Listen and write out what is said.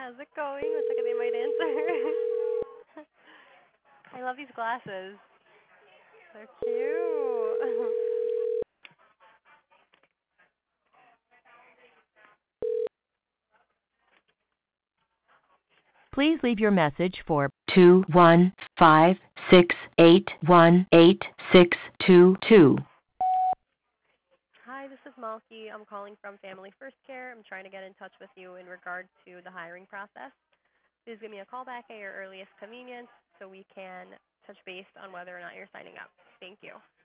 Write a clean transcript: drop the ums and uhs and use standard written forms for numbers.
How's it going? Looks like they might answer. I love these glasses. They're cute. Please leave your message for 21568186622. Hi, this is Malky. I'm calling from Family First Care. I'm trying to get in touch with you in regard to the hiring process. Please give me a call back at your earliest convenience so we can touch base on whether or not you're signing up. Thank you.